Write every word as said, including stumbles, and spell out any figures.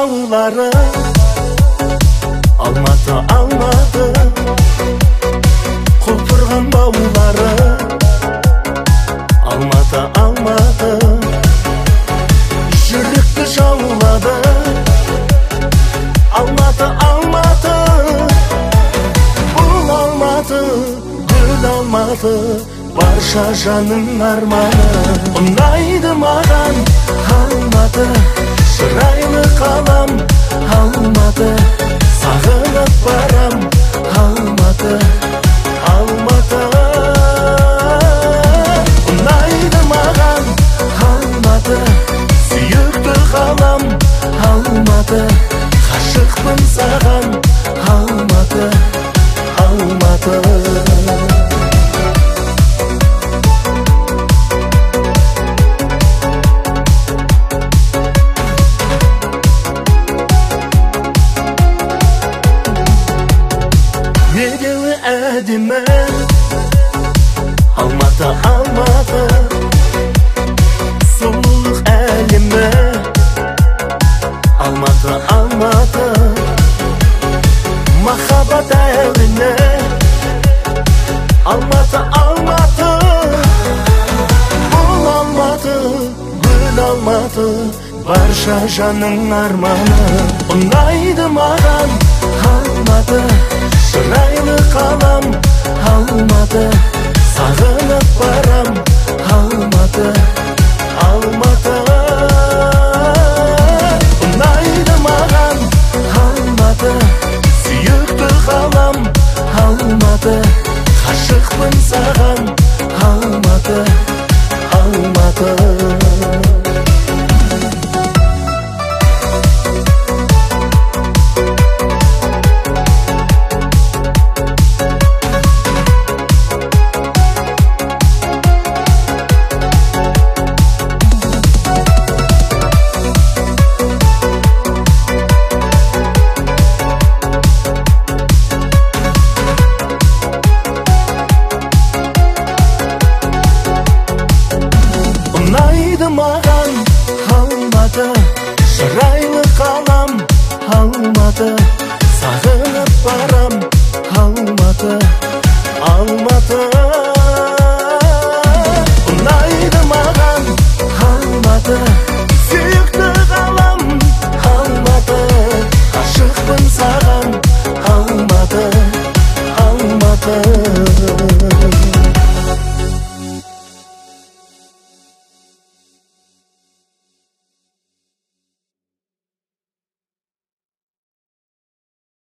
таулары, Алматы, Алматы, құлпырған баулары, Алматы, Алматы, жүректі жаулады. Алматы, Алматы, бұл Алматы, гүл Алматы, барша жаның арманы. Ұнайды маған Алматы, шырайлы қалам Алматы, сағынып барам Алматы, Алматы. Ұнайды маған Алматы, сүйікті қалам Алматы, ғашықпын саған Алматы, Алматы. Медеуі әдемі Алматы, Алматы, сұлулық әлемі Алматы, Алматы, махаббат әуені Алматы, Алматы, бұл Алматы, гүл Алматы, барша жаның арманы. Ұнайды маған Алматы, шырайлы қалам Алматы, сағынып барам Алматы, Алматы. Ұнайды маған Алматы, сүйікті қалам Алматы, ғашықпын саған Алматы, Алматы. Ұнайды маған Алматы, шырайлы қалам Алматы, сағынып барам Алматы, Алматы.